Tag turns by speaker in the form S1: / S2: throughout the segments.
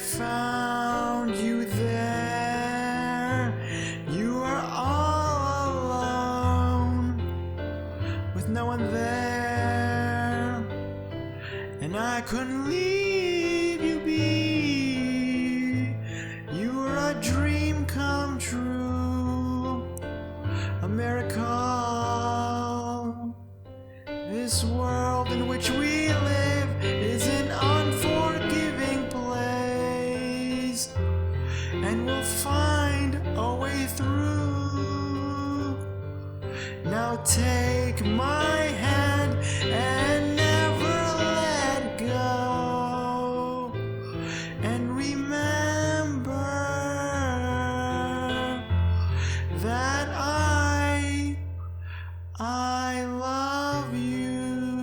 S1: found you there. You were all alone, with no one there, and I couldn't leave you be. You were a dream come true, a miracle. This world in which we live is an unforgiving place, and we'll find a way through. Now take my hand and never let go, and remember that I love you.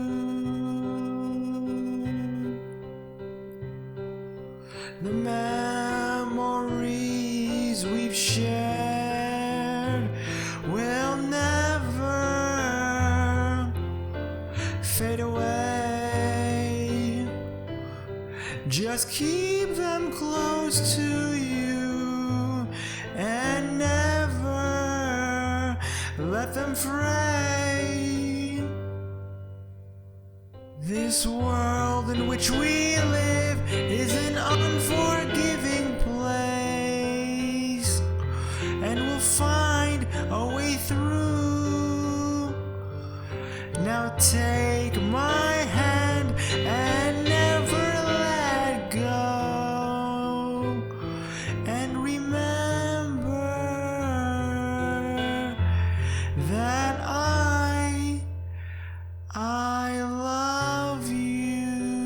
S1: The memories we've shared will never fade away. Just keep them close to you and never let them fray. This world in which we live is an unforgiving place, and we'll find a way through. Now take my hand and never let go, and remember that I love you.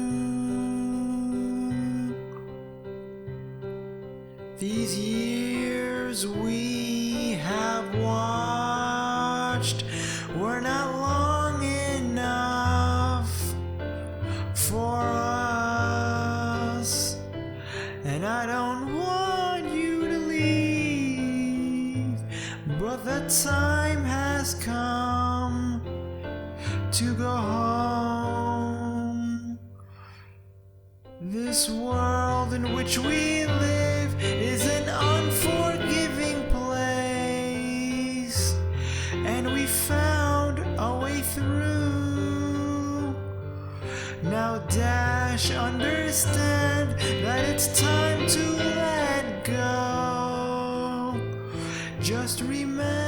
S1: These years we have watched were not long enough for us, and I don't want you to leave, but the time has come to go home. This world in which we live is an unforgiving place, and we found a way through. Now Dash, understand that it's time to let go. Just remember